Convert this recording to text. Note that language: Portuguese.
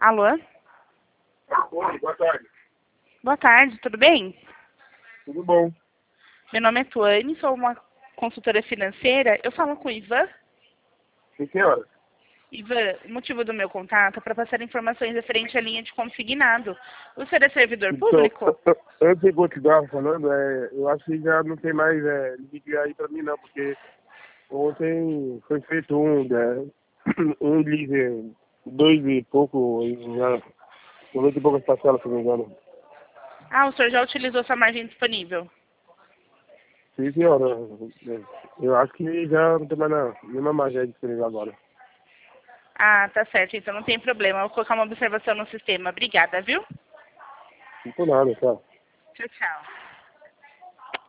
Alô? Oi, boa tarde. Boa tarde, tudo bem? Tudo bom? Meu nome é Tuane, sou uma consultora financeira. Eu falo com o Ivan. Sim, senhora. Ivan, o motivo do meu contato é para passar informações referente à linha de consignado. O senhor é servidor Então, público? antes de continuar falando, eu acho que já não tem mais limite aí pra mim não, porque ontem foi feito um de 2 e pouco, já 90 e poucas parcelas, se não me engano. Ah, o senhor já utilizou sua margem disponível? Sim, senhora. Eu acho que já não tem mais nenhuma margem disponível agora. Ah, tá certo, então não tem problema. Eu vou colocar uma observação no sistema. Obrigada, viu? Não por nada, tá? Tchau, tchau.